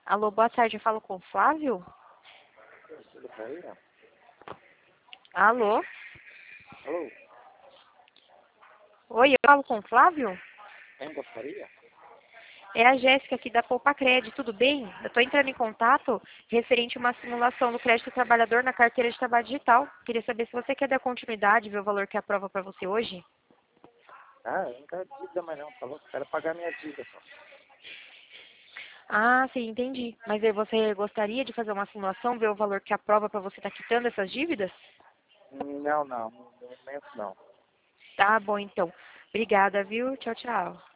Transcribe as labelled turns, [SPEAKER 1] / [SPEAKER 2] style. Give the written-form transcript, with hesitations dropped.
[SPEAKER 1] Alô, boa tarde, eu falo com o Flávio?
[SPEAKER 2] Tudo bem?
[SPEAKER 1] Alô?
[SPEAKER 2] Alô?
[SPEAKER 1] Oi, eu falo com o Flávio?
[SPEAKER 2] Quem gostaria?
[SPEAKER 1] É a Jéssica aqui da Poupa Crédito, tudo bem? Eu estou entrando em contato referente a uma simulação do crédito trabalhador na carteira de trabalho digital. Queria saber se você quer dar continuidade, ver o valor que é a prova para você hoje.
[SPEAKER 2] Ah, eu não quero dívida mais não, falou? Quero pagar minha dívida só.
[SPEAKER 1] Ah, sim, entendi. Mas aí você gostaria de fazer uma simulação, ver o valor que a prova para você estar quitando essas dívidas?
[SPEAKER 2] Não, no momento não.
[SPEAKER 1] Tá bom, então. Obrigada, viu? Tchau, tchau.